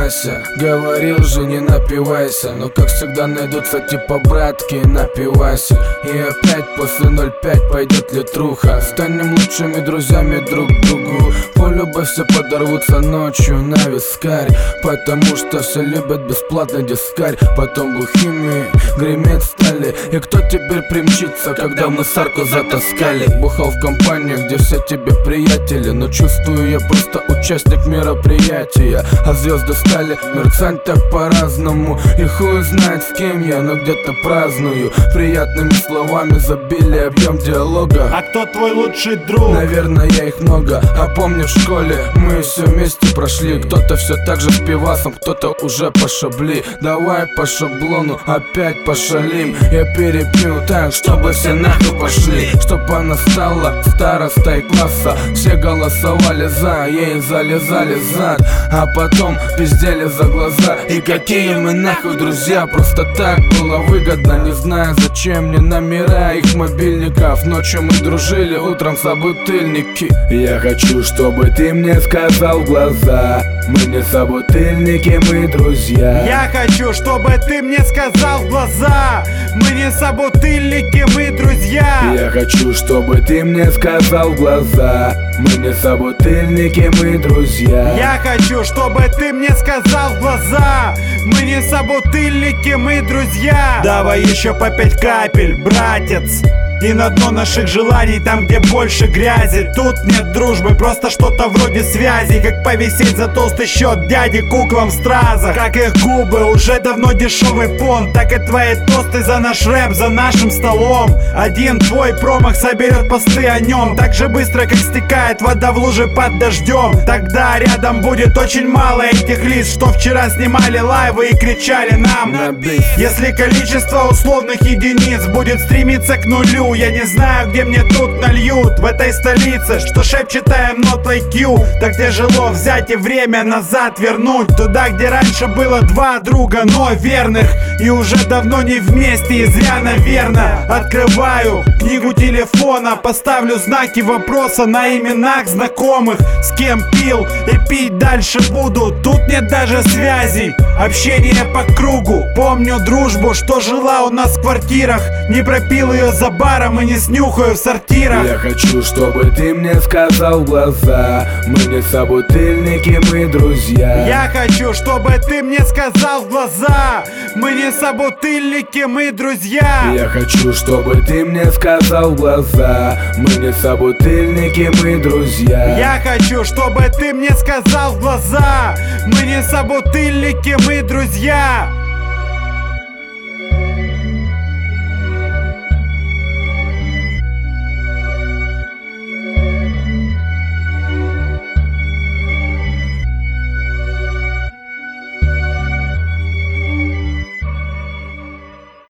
Вася, говорил же не напивайся, но как всегда найдутся типа братки, напивайся. И опять после 05 пойдет литруха. Станем лучшими друзьями друг к другу. Полюбовь все подорвутся ночью на вискарь, потому что все любят бесплатный дискарь. Потом глухими греметь стали. И кто теперь примчится, когда мы сарку затаскали? Бухал в компании, где все тебе приятели, но чувствую я просто участник мероприятия. А звезды стали мерцать так по-разному, и хуй знает с кем я, но где-то праздную. Приятными словами забили объем диалога. А кто твой лучший друг? Наверное, я их много. А помню в школе мы все вместе прошли. Кто-то все так же с пивасом, кто-то уже по шабли. Давай по шаблону опять пошалим. Я перепью так, чтобы все нахуй пошли. Чтоб она стала старостой класса. Все голосовали за, ей залезали зад, а потом пиздели за глаза. И какие мы нахуй друзья, просто так было выгодно. Не знаю зачем мне номера их мобильников. Ночью мы дружили, утром собутыльники. Я хочу, чтобы ты мне сказал в глаза: мы не собутыльники, мы друзья. Я хочу, чтобы ты мне сказал в глаза: мы не собутыльники, мы друзья. Я хочу, чтобы ты мне сказал в глаза: мы не собутыльники, мы друзья. Я хочу, чтобы ты мне сказал в глаза: мы не собутыльники, мы друзья. Давай еще по 5 капель, братец, и на дно наших желаний, там где больше грязи. Тут нет дружбы, просто что-то вроде связи. Как повисеть за толстый счет дяди куклам в стразах. Как их губы, уже давно дешевый понт. Так и твои тосты за наш рэп, за нашим столом. Один твой промах соберет посты о нем так же быстро, как стекает вода в луже под дождем. Тогда рядом будет очень мало этих лиц, что вчера снимали лайвы и кричали нам. Если количество условных единиц будет стремиться к нулю, я не знаю, где мне тут нальют. В этой столице, что шепчет I am not like you. Так тяжело взять и время назад вернуть. Туда, где раньше было два друга, но верных, и уже давно не вместе, и зря, наверно. Открываю книгу телефона, поставлю знаки вопроса на именах знакомых. С кем пил и пить дальше буду. Тут нет даже связей, общение по кругу. Помню дружбу, что жила у нас в квартирах. Не пропил ее за баром и не снюхаю в сортирах. Я хочу, чтобы ты мне сказал в глаза: мы не собутыльники, мы друзья. Я хочу, чтобы ты мне сказал в глаза: мы не собутыльники, мы друзья. Я хочу, чтобы ты мне сказал в глаза: мы не собутыльники, мы друзья. Я хочу, чтобы ты мне сказал в глаза: мы не собутыльники, мы друзья.